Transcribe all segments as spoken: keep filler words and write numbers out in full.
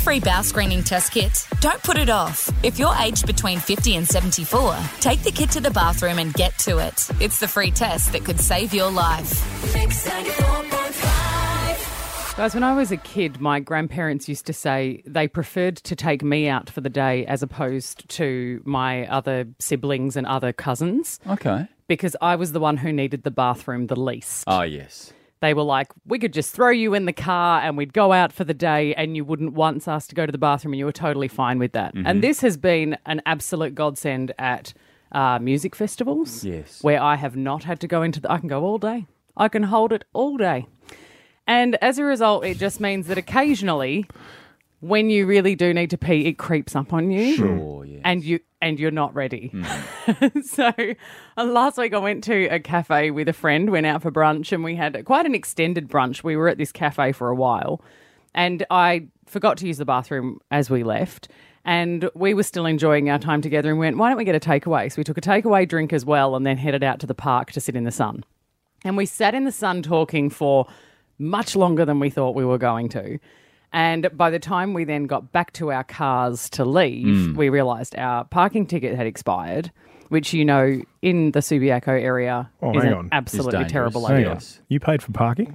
free bowel screening test kit? Don't put it off. If you're aged between fifty and seventy-four, take the kit to the bathroom and get to it. It's the free test that could save your life. Mix ninety-four point five. Guys, when I was a kid, my grandparents used to say they preferred to take me out for the day as opposed to my other siblings and other cousins. Okay. Because I was the one who needed the bathroom the least. Oh, yes. They were like, we could just throw you in the car and we'd go out for the day and you wouldn't once ask to go to the bathroom and you were totally fine with that. Mm-hmm. And this has been an absolute godsend at uh, music festivals. Yes. Where I have not had to go into the... I can go all day. I can hold it all day. And as a result, it just means that occasionally, when you really do need to pee, it creeps up on you. Sure, yes. And, you, and you're not ready. Mm. So uh, last week I went to a cafe with a friend, went out for brunch, and we had quite an extended brunch. We were at this cafe for a while, and I forgot to use the bathroom as we left. And we were still enjoying our time together and went, why don't we get a takeaway? So we took a takeaway drink as well and then headed out to the park to sit in the sun. And we sat in the sun talking for much longer than we thought we were going to. And by the time we then got back to our cars to leave, mm. we realised our parking ticket had expired, which, you know, in the Subiaco area oh, is hang an on. absolutely terrible hang idea. On. You paid for parking?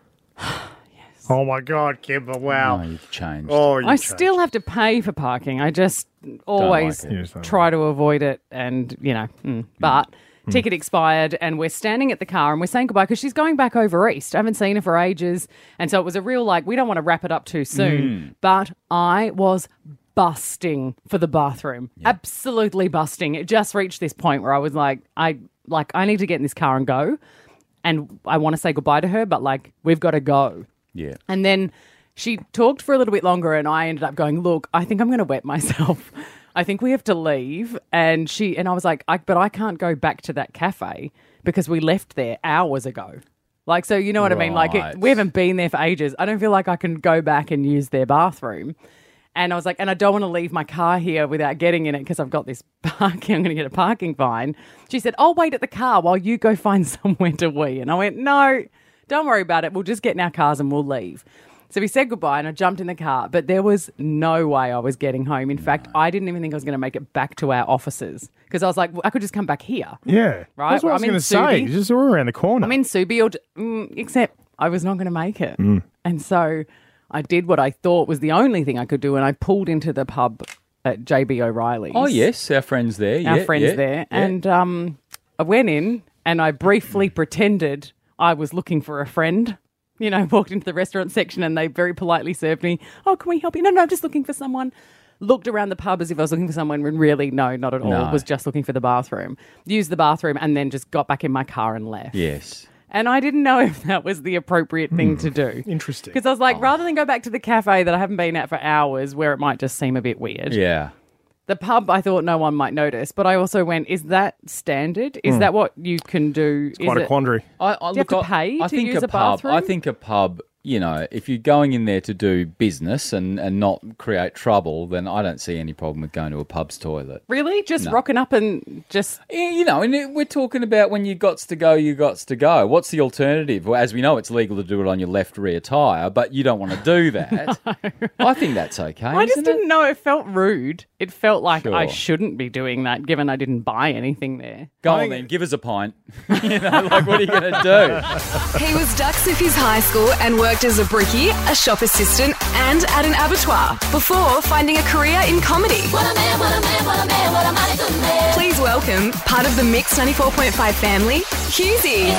Yes. Oh, my God, Kimber, wow. No, you've changed. Oh, you I changed. still have to pay for parking. I just always like it. try to avoid it and, you know, mm. but... Mm. Ticket expired and we're standing at the car and we're saying goodbye because she's going back over east. I haven't seen her for ages. And so it was a real like, we don't want to wrap it up too soon. Mm. But I was busting for the bathroom. Yeah. Absolutely busting. It just reached this point where I was like, I like I need to get in this car and go. And I want to say goodbye to her, but like, we've got to go. Yeah. And then she talked for a little bit longer and I ended up going, look, I think I'm going to wet myself. I think we have to leave. And she and I was like, I, but I can't go back to that cafe because we left there hours ago. Like, so you know what right. I mean? Like, it, we haven't been there for ages. I don't feel like I can go back and use their bathroom. And I was like, and I don't want to leave my car here without getting in it because I've got this parking. I'm going to get a parking fine. She said, I'll wait at the car while you go find somewhere to wee. And I went, no, don't worry about it. We'll just get in our cars and we'll leave. So we said goodbye and I jumped in the car, but there was no way I was getting home. In no. fact, I didn't even think I was going to make it back to our offices because I was like, well, I could just come back here. Yeah. Right? That's what I was going to say. Just we're around the corner. I'm in Subi, or, mm, except I was not going to make it. Mm. And so I did what I thought was the only thing I could do and I pulled into the pub at J B O'Reilly's. Oh, yes, our friends there. Our yeah, friends yeah, there. Yeah. And um, I went in and I briefly pretended I was looking for a friend. You know, walked into the restaurant section and they very politely served me, oh, can we help you? No, no, I'm just looking for someone. Looked around the pub as if I was looking for someone when really, no, not at all. No. Was just looking for the bathroom. Used the bathroom and then just got back in my car and left. Yes. And I didn't know if that was the appropriate thing mm. to do. Interesting. Because I was like, oh. rather than go back to the cafe that I haven't been at for hours where it might just seem a bit weird. Yeah. The pub, I thought no one might notice, but I also went, is that standard? Is mm. that what you can do? It's quite is a quandary. I, I, do you look, have to pay I, I to think use a, a pub, bathroom? I think a pub, you know, if you're going in there to do business and, and not create trouble, then I don't see any problem with going to a pub's toilet. Really? Just No. rocking up and just... Yeah, you know, and it- we're talking about when you gots to go, you gots to go. What's the alternative? Well, as we know, it's legal to do it on your left rear tyre, but you don't want to do that. No. I think that's okay, I just isn't didn't it? know. It felt rude. It felt like Sure. I shouldn't be doing that given I didn't buy anything there. Go on then, give us a pint. You know, like, what are you going to do? He was ducks of his high school and worked as a brickie, a shop assistant and at an abattoir before finding a career in comedy. What a man, what a man, what a man, what a mighty good man. Please welcome part of the Mix ninety-four point five family, Husey.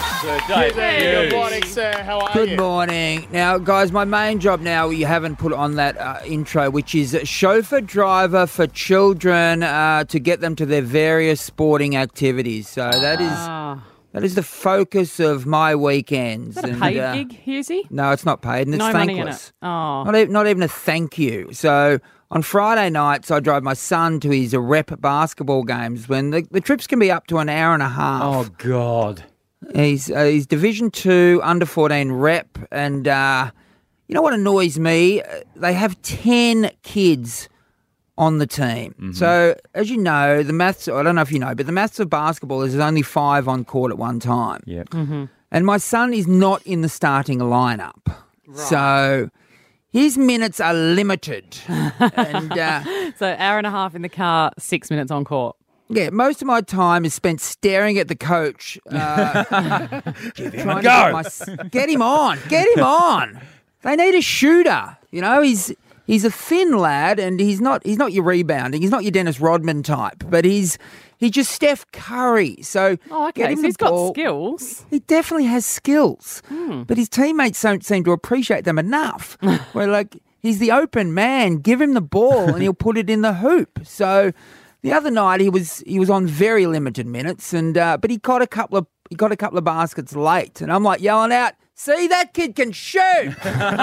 Good morning, sir. How are Good you? morning. Now, guys, my main job now, you haven't put on that uh, intro, which is chauffeur driver for children uh, to get them to their various sporting activities. So that is Ah. that is the focus of my weekends. Is that a And, paid uh, gig, Husey? No, it's not paid, and it's No money in thankless. it. Oh. Not, e- not even a thank you. So on Friday nights, I drive my son to his rep basketball games when the, the trips can be up to an hour and a half. Oh, God. He's uh, he's Division Two under fourteen rep, and uh, you know what annoys me? Uh, They have ten kids on the team. Mm-hmm. So as you know, the maths. I don't know if you know, but the maths of basketball is there's only five on court at one time. Yep. Mm-hmm. And my son is not in the starting lineup. Right. So his minutes are limited. and uh, So hour and a half in the car, six minutes on court. yeah, most of my time is spent staring at the coach. Uh, Give him trying a to go. Get, my, get him on. Get him on. They need a shooter. You know, he's he's a thin lad, and he's not he's not your rebounding. He's not your Dennis Rodman type, but he's he's just Steph Curry. So Oh, okay. get him So the he's got ball. skills. He definitely has skills, Hmm. but his teammates don't seem to appreciate them enough. We're like, he's the open man. Give him the ball, and he'll put it in the hoop. So the other night he was he was on very limited minutes, and uh, but he got a couple of he got a couple of baskets late, and I'm like yelling out, "See, that kid can shoot!"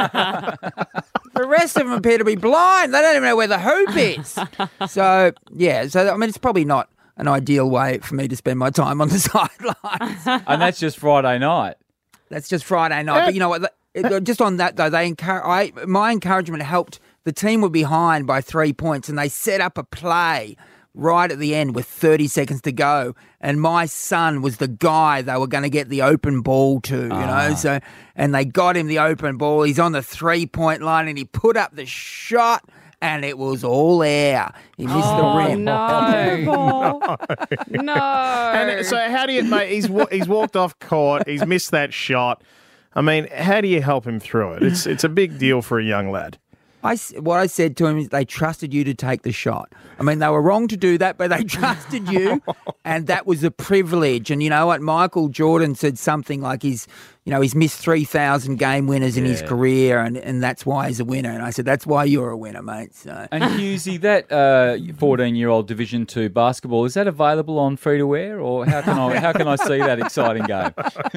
The rest of them appear to be blind. They don't even know where the hoop is. So yeah, so I mean, it's probably not an ideal way for me to spend my time on the sidelines. And that's just Friday night. That's just Friday night. But you know what? it- Just on that though, they encourage. I my encouragement helped. The team were behind by three points, and they set up a play right at the end with thirty seconds to go. And my son was the guy they were going to get the open ball to, you know. So, and they got him the open ball. He's on the three point line, and he put up the shot. And it was all air. He missed Oh, the rim. no. no. And so how do you, mate? He's wa- he's walked off court. He's missed that shot. I mean, how do you help him through it? It's it's a big deal for a young lad. I, s- what I said to him is they trusted you to take the shot. I mean, they were wrong to do that, but they trusted you, and that was a privilege. And you know what? Michael Jordan said something like he's, you know, he's missed three thousand game winners in his Yeah. career, and, and that's why he's a winner. And I said, that's why you're a winner, mate. So And Hughesy, that uh, fourteen-year-old Division Two basketball, is that available on free to air, or how can I how can I see that exciting game?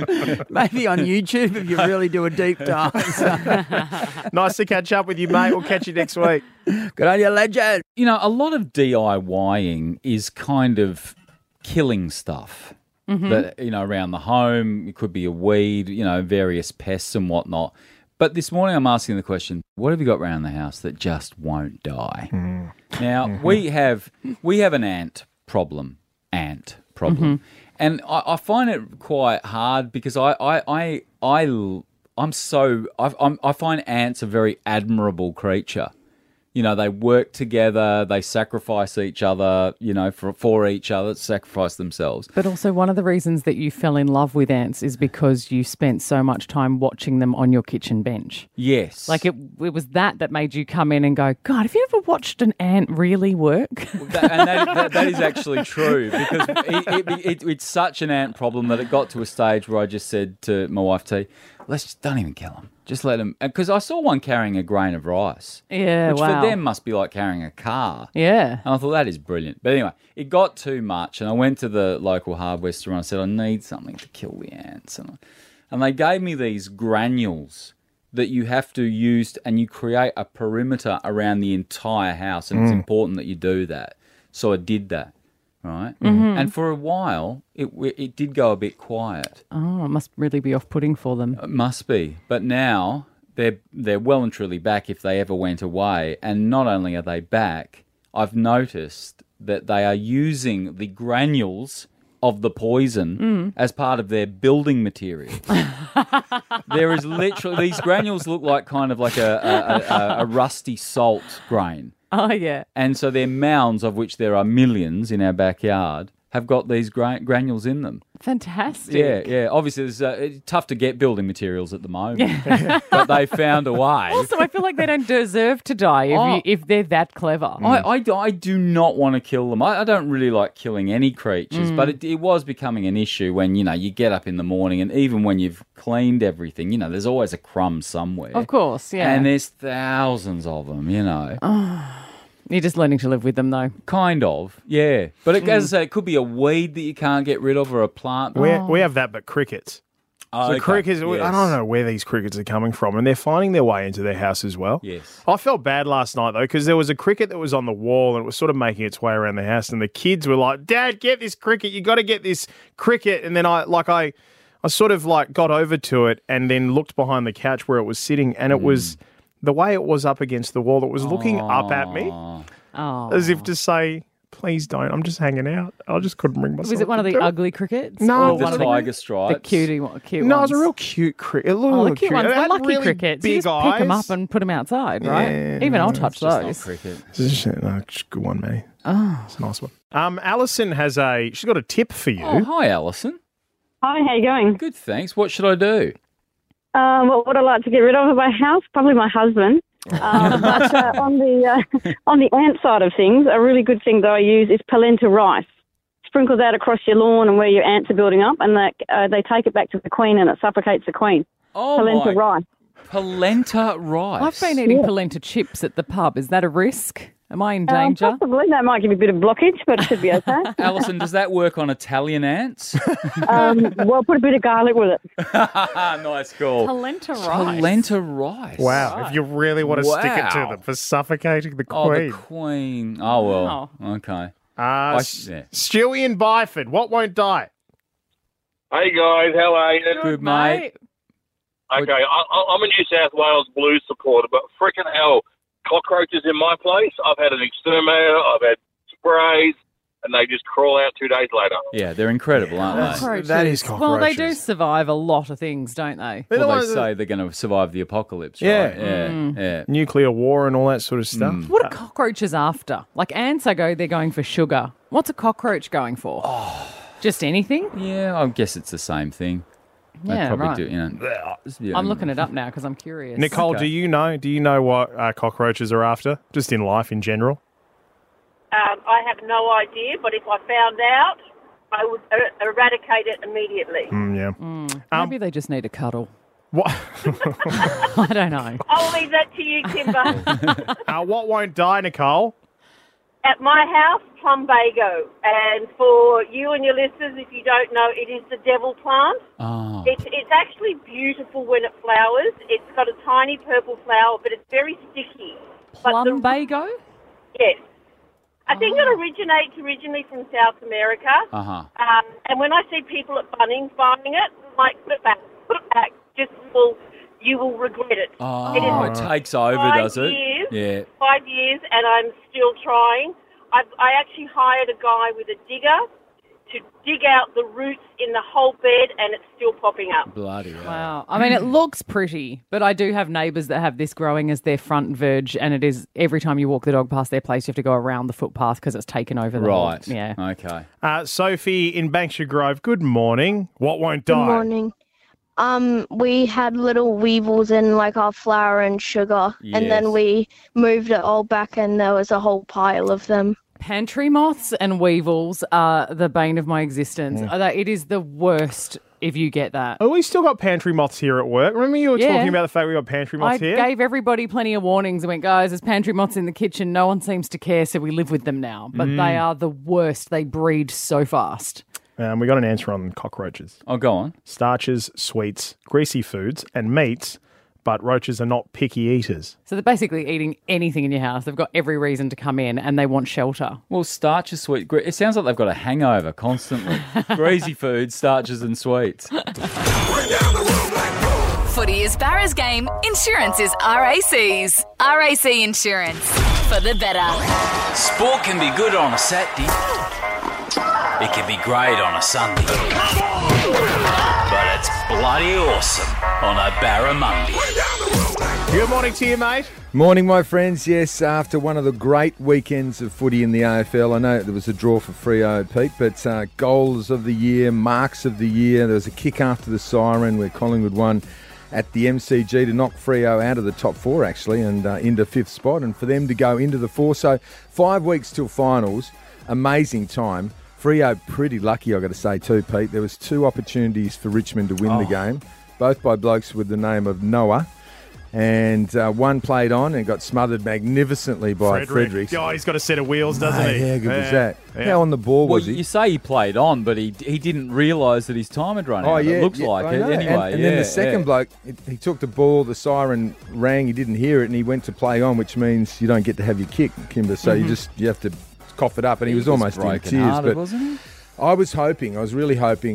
maybe on YouTube if you really do a deep dive. So, Nice to catch up with you, mate. We'll catch you next week. good on you, legend. You know, a lot of DIYing is kind of killing stuff that, you know, around the home. It could be a weed, you know, various pests and whatnot. But this morning I'm asking the question, what have you got around the house that just won't die? Now, we have we have an ant problem. Ant problem. And I, I find it quite hard because I I I, I I'm so I I'm, I find ants a very admirable creature. You know, they work together, they sacrifice each other, you know, for for each other, sacrifice themselves. But also one of the reasons that you fell in love with ants is because you spent so much time watching them on your kitchen bench. Yes. Like it, it was that that made you come in and go, God, have you ever watched an ant really work? That, and that, that, that is actually true because it, it, it, it's such an ant problem that it got to a stage where I just said to my wife T, let's just don't even kill them. Just let them. Because I saw one carrying a grain of rice. Yeah, Which wow. for them must be like carrying a car. Yeah. And I thought, that is brilliant. But anyway, it got too much. And I went to the local hardware store and I said, I need something to kill the ants. And, and they gave me these granules that you have to use and you create a perimeter around the entire house. And it's important that you do that. So I did that. Right. Mm-hmm. And for a while, it it did go a bit quiet. Oh, it must really be off-putting for them. It must be. But now they're they're well and truly back if they ever went away. And not only are they back, I've noticed that they are using the granules of the poison as part of their building material. There is literally, these granules look like kind of like a, a, a, a rusty salt grain. Oh, yeah. And so they're mounds, of which there are millions in our backyard, have got these gra- granules in them. Fantastic. Yeah, yeah. Obviously, it's, uh, it's tough to get building materials at the moment, but they found a way. Also, I feel like they don't deserve to die if, Oh. you, if they're that clever. I, I, I do not want to kill them. I, I don't really like killing any creatures, but it, it was becoming an issue when, you know, you get up in the morning and even when you've cleaned everything, you know, there's always a crumb somewhere. Of course, yeah. And there's thousands of them, you know. You're just learning to live with them, though. Kind of, yeah. But it, as I say, it could be a weed that you can't get rid of or a plant. We we have that, but crickets. Oh, So okay. crickets, I Yes. don't know where these crickets are coming from, and they're finding their way into their house as well. Yes. I felt bad last night, though, because there was a cricket that was on the wall, and it was sort of making its way around the house, and the kids were like, Dad, get this cricket. You got to get this cricket. And then I, like, I, I sort of, like, got over to it and then looked behind the couch where it was sitting, and it was, the way it was up against the wall, it was looking up at me Oh. as if to say, please don't. I'm just hanging out. I just couldn't bring myself. Was it one of to the do it. ugly crickets? No, Or The one of the, tiger stripes. the cutie, one- cute No, it ones? was a real cute cricket. It looked Oh, the cute. cute ones, It the had lucky really crickets. You big just pick them eyes. up and put them outside, right? Yeah, Even I'll it's touch Just not those. cricket. This is no, it's a good one, Matty. Oh, it's a nice one. Um, Alison has a. She's got a tip for you. Oh, hi, Alison. Hi, how you going? Good, thanks. What should I do? Um, what would I like to get rid of in my house? Probably my husband. Um, but uh, on the uh, on the ant side of things, a really good thing that I use is polenta rice. Sprinkle that across your lawn and where your ants are building up, and that, uh, they take it back to the queen, and it suffocates the queen. Oh, polenta my. rice. Polenta rice. I've been eating polenta chips at the pub. Is that a risk? Am I in Um, danger? possibly that might give you a bit of blockage, but it should be okay. Alison, does that work on Italian ants? um, well, put a bit of garlic with it. Nice call. Polenta rice. Polenta rice. Wow, if you really want to stick it to Wow. them for suffocating the Oh, queen. the queen. Oh, well. Okay. Uh, I- S- yeah. Stewie in Byford, what won't die? Hey guys, how are you? Good, mate. Okay, I, I- I'm a New South Wales Blues supporter, but freaking hell, cockroaches in my place. I've had an exterminator, I've had sprays, and they just crawl out two days later. Yeah, they're incredible, aren't they? Cockroaches. That is Well, they do cockroaches. survive a lot of things, don't they? They're the Well, they ones that- say they're going to survive the apocalypse, Yeah. right? Yeah, Mm. yeah. Nuclear war and all that sort of stuff. What are cockroaches after? Like ants, I go, they're going for sugar. What's a cockroach going for? Oh. Just anything? Yeah, I guess it's the same thing. They Yeah, probably right. do, you know. yeah. I'm looking it up now because I'm curious. Nicole, Okay. do you know? Do you know what uh, cockroaches are after? Just in life in general. Um, I have no idea, but if I found out, I would er- eradicate it immediately. Mm, yeah. Um, Maybe they just need a cuddle. What? I don't know. I'll leave that to you, Kimber. uh, what won't die, Nicole? At my house, plumbago. And for you and your listeners, if you don't know, it is the devil plant. Oh. It's, it's actually beautiful when it flowers. It's got a tiny purple flower, but it's very sticky. But the- Plumbago? Yes. I think it originates originally from South America. Uh-huh. Um, and when I see people at Bunnings buying it, I'm like, put it back, put it back. Just will, you will regret it. Oh, It it, is takes over, five does it? years, Yeah. Five years, and I'm still trying. I've, I actually hired a guy with a digger to dig out the roots in the whole bed, and it's still popping up. Bloody hell. Wow. I mean, it looks pretty, but I do have neighbours that have this growing as their front verge, and it is every time you walk the dog past their place, you have to go around the footpath because it's taken over the whole- Right. Yeah. Okay. Uh, Sophie in Banksia Grove, good morning. What won't die? Good morning. Um, we had little weevils in like our flour and sugar, and Yes. then we moved it all back, and there was a whole pile of them. Pantry moths and weevils are the bane of my existence. Uh, It is the worst if you get that. Oh, we still got pantry moths here at work. Remember you were Yeah. talking about the fact we got pantry I moths here? gave everybody plenty of warnings and went, guys, there's pantry moths in the kitchen. No one seems to care, so we live with them now. But Mm. they are the worst. They breed so fast. Um, we got an answer on cockroaches. Oh, go on. Starches, sweets, greasy foods, and meats, but roaches are not picky eaters. So they're basically eating anything in your house. They've got every reason to come in and they want shelter. Well, starch is sweet. Gre- It sounds like they've got a hangover constantly. Greasy food, starches and sweets. Footy is Barra's game. Insurance is R A C's. R A C Insurance. For the better. Sport can be good on a Saturday. It can be great on a Sunday. But it's bloody awesome on a Barra Monday. Good morning to you, mate. Morning, my friends. Yes, after one of the great weekends of footy in the A F L, I know there was a draw for Freo, Pete, but uh, goals of the year, marks of the year. There was a kick after the siren where Collingwood won at the M C G to knock Freo out of the top four, actually, and uh, into fifth spot, and for them to go into the four. So five weeks till finals, amazing time. Freo pretty lucky, I've got to say too, Pete. There was two opportunities for Richmond to win the game, both by blokes with the name of Noah. And uh, one played on and got smothered magnificently by Frederick. Oh, he's got a set of wheels, doesn't Mate, he? how good was Yeah. that? Yeah. How on the ball Well, was he? you say he played on, but he he didn't realise that his time had run out. Oh, yeah. It looks yeah, like I it. know. Anyway, And, and yeah, then the second yeah. bloke, it, he took the ball, the siren rang, he didn't hear it, and he went to play on, which means you don't get to have your kick, Kimber. So you just you have to cough it up, and he, He was was almost in broken tears. hearted, But wasn't he? I was hoping, I was really hoping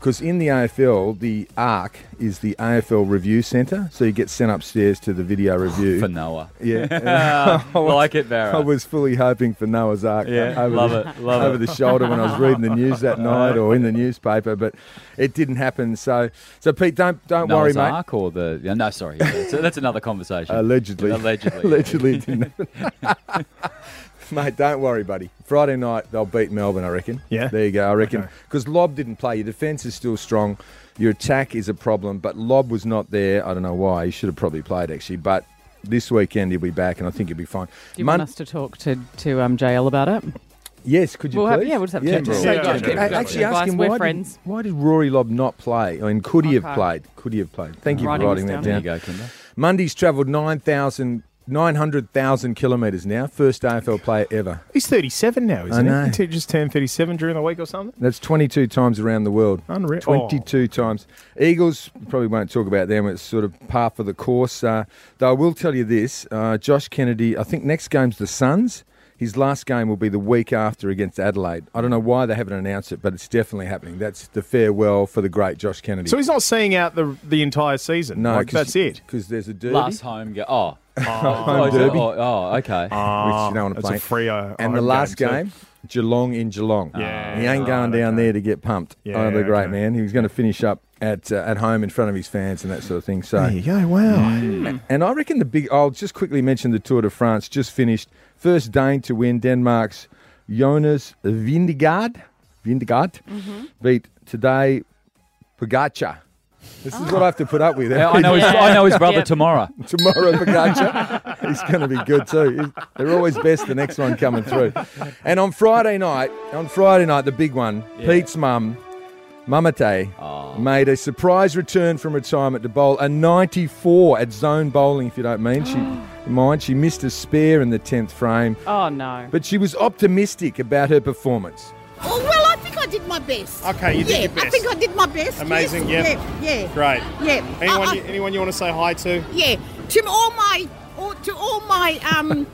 Because in the A F L, the ARC is the A F L Review Centre, so you get sent upstairs to the video review. For Noah. Yeah. I was, like it, Barra. I was fully hoping for Noah's Ark Yeah, over, love the, it, love over it. the shoulder when I was reading the news that night or in the newspaper, but it didn't happen. So, so Pete, don't don't worry, Noah's mate. Ark or the... Yeah, no, sorry. Yeah, that's, that's another conversation. Allegedly. Allegedly. Allegedly it didn't happen. Mate, don't worry, buddy. Friday night, they'll beat Melbourne, I reckon. Yeah? There you go, I reckon. Okay. Because Lob didn't play. Your defence is still strong. Your attack is a problem, but Lob was not there. I don't know why. He should have probably played, actually. But this weekend, he'll be back, and I think he'll be fine. Do you Mon- want us to talk to, to um, J L about it? Yes, could you We'll have- please? yeah, we'll just have a chat to him. So, Yeah, uh, yeah, yeah, actually exactly. ask him We're why friends. did, why did Rory Lobb not play? I mean, could he have Okay. played? Could he have played? Thank you for Writing writing this that down. down. There you go, Kimber. Mundy's travelled nine thousand, nine hundred thousand kilometres now. First A F L player ever. He's thirty-seven now, isn't I know. he? He just turned thirty-seven during the week or something. That's twenty-two times around the world. Unreal. twenty-two times. Eagles, probably won't talk about them. It's sort of par for the course. Uh, though I will tell you this, uh, Josh Kennedy, I think next game's the Suns. His last game will be the week after against Adelaide. I don't know why they haven't announced it, but it's definitely happening. That's the farewell for the great Josh Kennedy. So he's not seeing out the the entire season. no, like, that's it. Because there's a derby. Last home go. Oh. Home is it? derby. Oh, oh, okay. which you don't want to It's play. a Freo And the home last game, game, Geelong in Geelong. Yeah. He ain't going Oh, down okay. there to get pumped. Yeah, oh, the great okay. man. He was going to finish up at uh, at home in front of his fans and that sort of thing. So There you go. Wow. Mm. And I reckon the big. I'll just quickly mention the Tour de France just finished. First Dane to win, Denmark's Jonas Vingegaard. Vingegaard beat today Pogacar. This is what I have to put up with. Yeah, I know his, I know his brother Yep. tomorrow. Tomorrow, Pogacar. He's going to be good too. He's- They're always best. The next one coming through. And on Friday night, on Friday night, the big one, Pete's mum, Mamate, made a surprise return from retirement to bowl a ninety-four at zone bowling. If you don't mean, she mind she missed a spare in the tenth frame, Oh, no. but she was optimistic about her performance. Oh, well, I think I did my best. Okay, you did yeah, your best. I think I did my best. Amazing, yes. yep. Yeah, yeah. Great. Yeah. Anyone, Uh, uh, you, anyone you want to say hi to? yeah. To all my, all, to all my um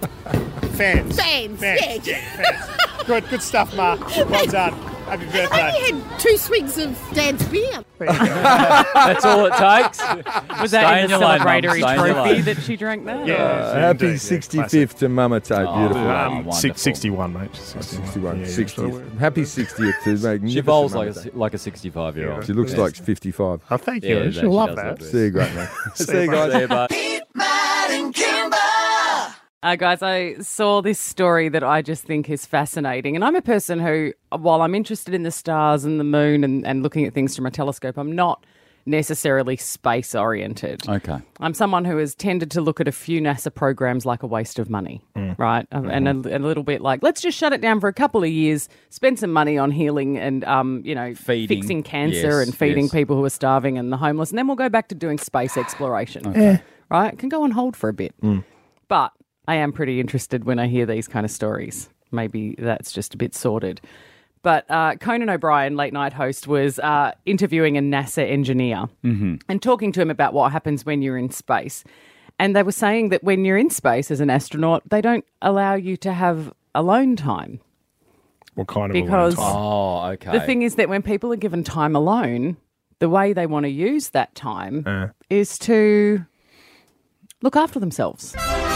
Fans. fans. Fans. Yeah. Fans. Good, good stuff, Ma. Well done. Happy I birthday. only had two swigs of Dad's beer. That's all it takes. Was Stay that in in the your lane, Mum, celebratory stay in your trophy lane. that she drank that? Yeah. Uh, indeed, happy yeah, sixty-fifth to Mamate. Oh, Beautiful. wow. Um, wonderful. six, sixty-one, mate. sixty-one. sixty-one, Yeah, yeah, sixtieth. so- Happy sixtieth to magnificent She bowls like Mamate. a, like a sixty-five-year-old. She looks like fifty-five. Oh, thank Yeah, you. that- She'll she love does that. look good. See you, great mate. See you guys. See you, bud. Uh, guys, I saw this story that I just think is fascinating. And I'm a person who, while I'm interested in the stars and the moon and, and looking at things from a telescope, I'm not necessarily space oriented. Okay. I'm someone who has tended to look at a few NASA programs like a waste of money, right? Um, And a, a little bit like, let's just shut it down for a couple of years, spend some money on healing and, um, you know, Feeding. fixing cancer Yes, and feeding yes. people who are starving and the homeless. And then we'll go back to doing space exploration, right? It can go on hold for a bit. But I am pretty interested when I hear these kind of stories. Maybe that's just a bit sordid. But uh, Conan O'Brien, late night host, was uh, interviewing a NASA engineer and talking to him about what happens when you're in space. And they were saying that when you're in space as an astronaut, they don't allow you to have alone time. What kind of Because- alone time? Oh, okay. The thing is that when people are given time alone, the way they want to use that time Uh. is to look after themselves.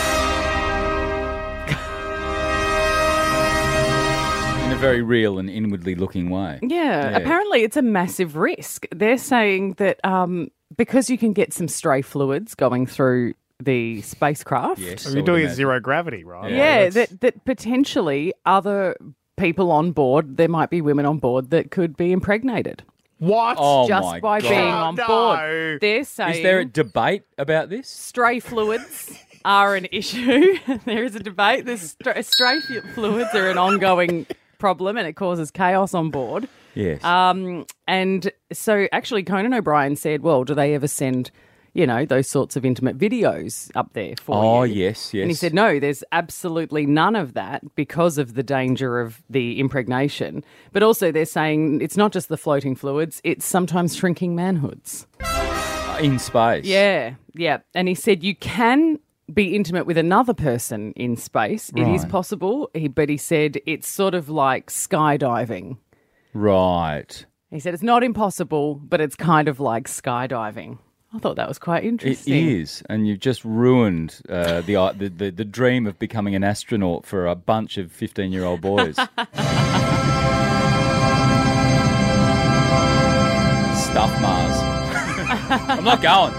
in a very real and inwardly looking way. Yeah, Yeah. apparently it's a massive risk. They're saying that um, because you can get some stray fluids going through the spacecraft. Yes. So I you're would doing it imagine. zero gravity, right? Yeah, Yeah, that's- that, that potentially other people on board, there might be women on board that could be impregnated What? Oh just my by God. being on No. board. They're saying Is there a debate about this? stray fluids are an issue. There is a debate. There's stray, stray fu- fluids are an ongoing problem and it causes chaos on board. Yes. Um, and so actually Conan O'Brien said, well, do they ever send, you know, those sorts of intimate videos up there for oh, you? yes, yes. And he said, no, there's absolutely none of that because of the danger of the impregnation. But also they're saying it's not just the floating fluids, it's sometimes shrinking manhoods. In space. Yeah, yeah. And he said you can be intimate with another person in space. It is Right. possible. He, but he said it's sort of like skydiving. Right. He said it's not impossible, but it's kind of like skydiving. I thought that was quite It interesting. is, and you've just ruined uh, the, uh, the the the dream of becoming an astronaut for a bunch of fifteen-year-old boys. Stuff Mars. I'm not going.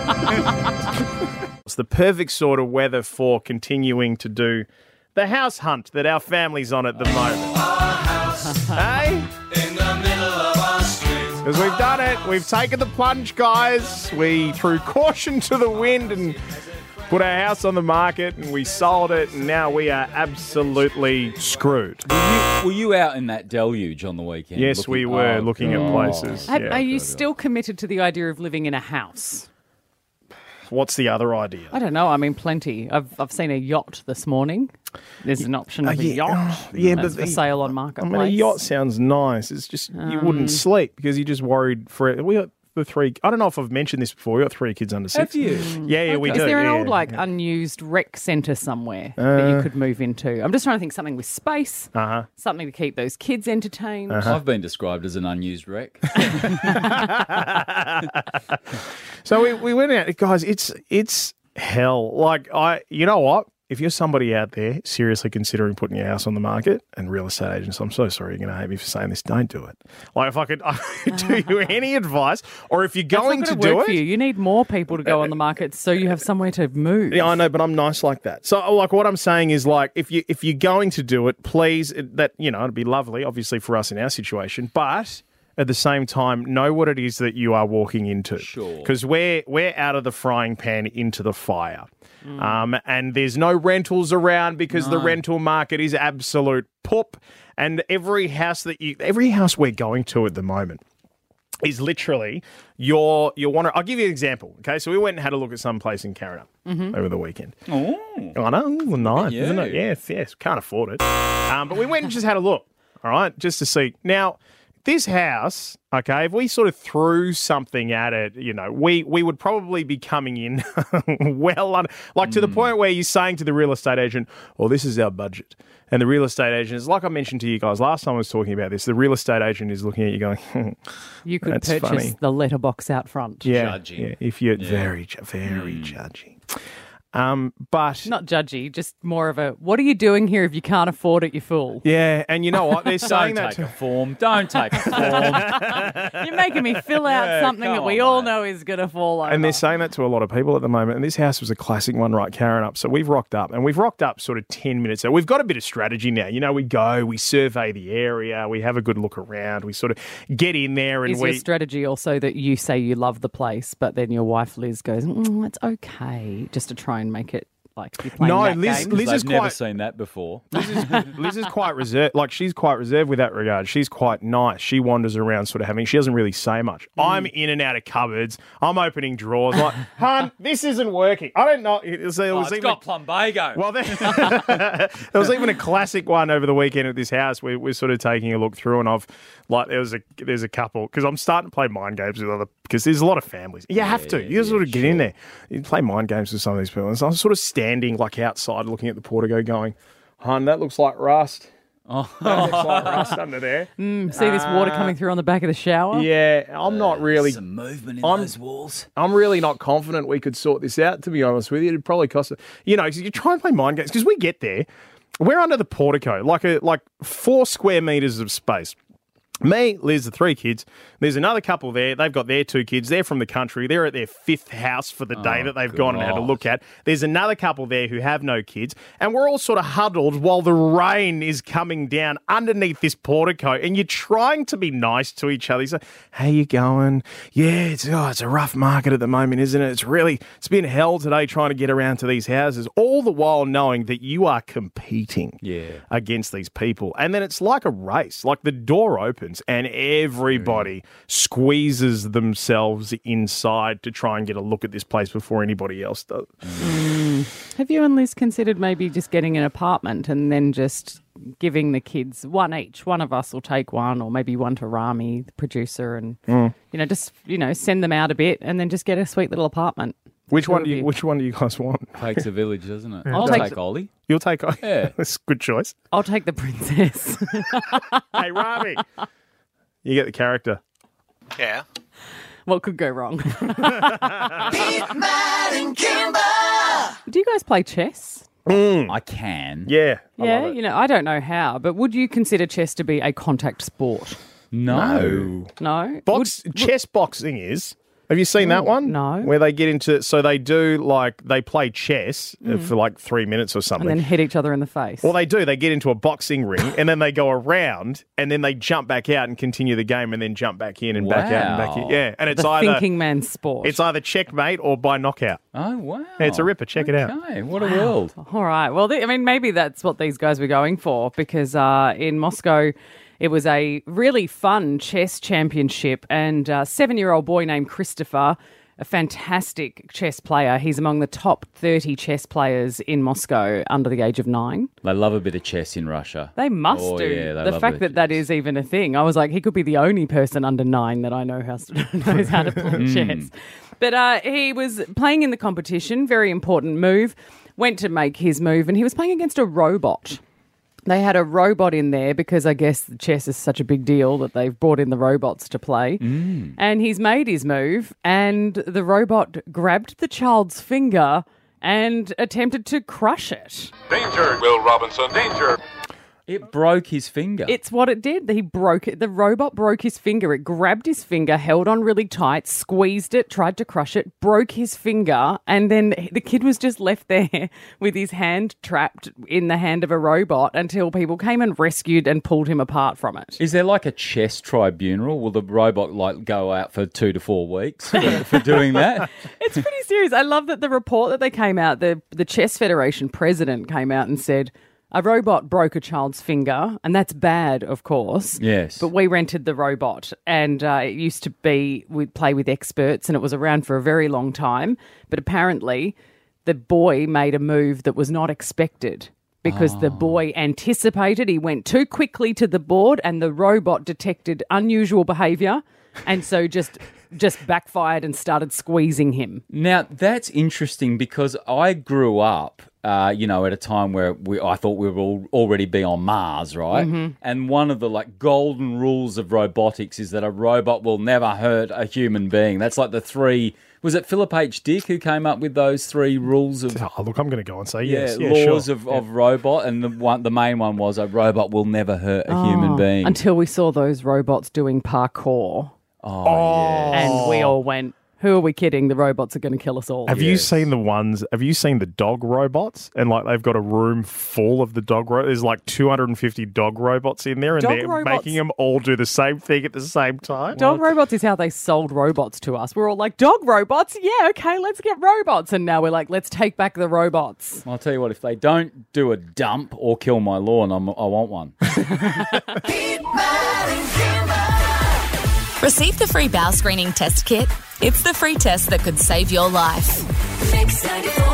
It's the perfect sort of weather for continuing to do the house hunt that our family's on at the moment. Hey? In the middle of our street. Because we've done it. We've taken the plunge, guys. We threw caution to the wind and put our house on the market and we sold it, and now we are absolutely screwed. Were you, were you out in that deluge on the weekend? Yes, looking- we were oh, looking God. at places. Have- Yeah. Are you still committed to the idea of living in a house? What's the other idea? I don't know. I mean, plenty. I've I've seen a yacht this morning. There's an option of Oh, a yeah. yacht. Oh, yeah, That's but for the- sale on I Marketplace. mean, a yacht sounds nice. It's just you Um, wouldn't sleep because you're just worried for it. We got the three. I don't know if I've mentioned this before. We got three kids under six. Have you? Yeah, yeah, we Is do. there an yeah, old, like, yeah. unused rec centre somewhere that you Uh, could move into? I'm just trying to think something with space, Uh-huh. something to keep those kids entertained. I've been described as an unused wreck. So we, we went out, guys. It's it's hell. Like I, you know what? If you're somebody out there seriously considering putting your house on the market, and real estate agents, I'm so sorry you're going to hate me for saying this. Don't do it. Like if I could, I could do you any advice, or if you're That's going not to gonna do work it, for you. You need more people to go on the market so you have somewhere to move. Yeah, I know, but I'm nice like that. So, like, what I'm saying is, like, if you if you're going to do it, please, it- that you know, it'd be lovely, obviously, for us in our situation, but at the same time, know what it is that you are walking into. Sure. Because we're we're out of the frying pan into the fire, um, and there's no rentals around because the No. rental market is absolute poop, and every house that you every house we're going to at the moment is literally your you want to. I'll give you an example. Okay, so we went and had a look at some place in Carrinup over the weekend. Oh, I know, nice, Yeah. isn't it? Yes, yes. Can't afford it, um, but we went and just had a look. All right, just to see now. This house, okay, if we sort of threw something at it, you know, we, we would probably be coming in well, under, like to the point where you're saying to the real estate agent, well, this is our budget. And the real estate agent is, like I mentioned to you guys last time I was talking about this, the real estate agent is looking at you going, You could That's purchase funny. the letterbox out front. yeah, Judging. yeah, if you're Yeah. very, ju- very judgy. Um, but Not judgy, just more of a, what are you doing here if you can't afford it, you fool? yeah, and you know what? They're don't saying that take to a form. Don't take a form. You're making me fill out Yeah, something come that we on, all mate. know is going to fall over. And they're saying that to a lot of people at the moment. And this house was a classic one, right, carrying up. So we've rocked up, and we've rocked up sort of ten minutes. So we've got a bit of strategy now. You know, we go, we survey the area, we have a good look around, we sort of get in there, and Is we. your strategy also that you say you love the place, but then your wife Liz goes, mm, it's okay, just to try and make it like you're playing No, that Liz- game? Liz I've is never quite- seen that before. Liz is, Liz is quite reserved. Like, she's quite reserved with that regard. She's quite nice. She wanders around sort of having, she doesn't really say much. I'm in and out of cupboards. I'm opening drawers. Like, hun, this isn't working. I don't know. It was, it Oh, was it's even, got plumbago. well, there, there was even a classic one over the weekend at this house. We, we're sort of taking a look through, and I've, like, there was a, there's a couple, because I'm starting to play mind games with other, because there's a lot of families. You have to. You sort of get in there. You play mind games with some of these people. And so I'm sort of standing, like, outside looking at the Portico going, hun, that looks like rust. Oh. That looks like rust under there. Mm, see this water coming through on the back of the shower? Yeah, I'm not really. Some movement in I'm- those walls. I'm really not confident we could sort this out, to be honest with you. It'd probably cost, you know, 'cause you try and play mind games, because we get there, we're under the portico, like a like four square meters of space. Me, Liz, the three kids. There's another couple there. They've got their two kids. They're from the country. They're at their fifth house for the day Oh, that they've gone and had a God. look at. There's another couple there who have no kids. And we're all sort of huddled while the rain is coming down underneath this portico. And you're trying to be nice to each other. You say, how you going? Yeah, it's, oh, it's a rough market at the moment, isn't it? It's really, it's been hell today trying to get around to these houses. All the while knowing that you are competing Yeah. against these people. And then it's like a race. Like the door opens and everybody squeezes themselves inside to try and get a look at this place before anybody else does. Have you and Liz considered maybe just getting an apartment and then just giving the kids one each? One of us will take one, or maybe one to Rami, the producer, and Mm. you know, just you know, send them out a bit and then just get a sweet little apartment. Which Two one of do you, which one do you guys want? Takes a village, doesn't it? I'll I'll take take the- Ollie. You'll take Yeah. That's a good choice. I'll take the princess. Hey, Rami. You get the character. Yeah. What could go wrong? Pete, Matt, and Kimber. Do you guys play chess? I can. Yeah. I Yeah, love it. you know, I don't know how, but would you consider chess to be a contact sport? No. No? Box chess boxing is. Have you seen that one? No. Where they get into so they do like they play chess uh, for like three minutes or something. And then hit each other in the face. Well, they do. They get into a boxing ring and then they go around and then they jump back out and continue the game and then jump back in and back out and back in. Wow. Yeah, and it's the either thinking man's sport. it's either checkmate or by knockout. Oh, wow. Yeah, it's a ripper. Check it out. Okay, what a world. All right. Well, th- I mean, maybe that's what these guys were going for because uh, in Moscow, it was a really fun chess championship, and a seven-year-old boy named Christopher, a fantastic chess player. He's among the top thirty chess players in Moscow under the age of nine. They love a bit of chess in Russia. They must Oh, do. yeah, they the love fact a that bit that is even a thing. I was like, he could be the only person under nine that I know how knows how to play chess. But uh, he was playing in the competition, very important move, went to make his move, and he was playing against a robot. They had a robot in there because I guess chess is such a big deal that they've brought in the robots to play. Mm. And he's made his move, and the robot grabbed the child's finger and attempted to crush it. Danger, Will Robinson, danger. It broke his finger. It's what it did. He broke it. The robot broke his finger. It grabbed his finger, held on really tight, squeezed it, tried to crush it, broke his finger, and then the kid was just left there with his hand trapped in the hand of a robot until people came and rescued and pulled him apart from it. Is there like a chess tribunal? Will the robot like go out for two to four weeks for, for doing that? It's pretty serious. I love that the report that they came out, the, the Chess Federation president came out and said, a robot broke a child's finger, and that's bad, of course. Yes. But we rented the robot, and uh, it used to be, we'd play with experts, and it was around for a very long time. But apparently, the boy made a move that was not expected because the boy anticipated. He went too quickly to the board, and the robot detected unusual behaviour, and so just... just backfired and started squeezing him. Now, that's interesting because I grew up, uh, you know, at a time where we, I thought we would all already be on Mars, right? Mhm. And one of the, like, golden rules of robotics is that a robot will never hurt a human being. That's like the three... Was it Philip H. Dick who came up with those three rules of... Oh, look, I'm going to go and say Yeah, yes. Yeah, laws sure. of, of robot, and the one, the main one was a robot will never hurt a human Oh, being. Until we saw those robots doing parkour. Oh, yeah. And we all went, who are we kidding? The robots are going to kill us all. Have you seen the ones? Have you seen the dog robots? And like they've got a room full of the dog robots. There's like two hundred fifty dog robots in there, and Dog they're robots- making them all do the same thing at the same time. Dog robots is how they sold robots to us. We're all like, dog robots? Yeah, okay, let's get robots. And now we're like, let's take back the robots. I'll tell you what, if they don't do a dump or kill my lawn, I'm, I want one. Receive the free bowel screening test kit. It's the free test that could save your life. Mix ninety-four.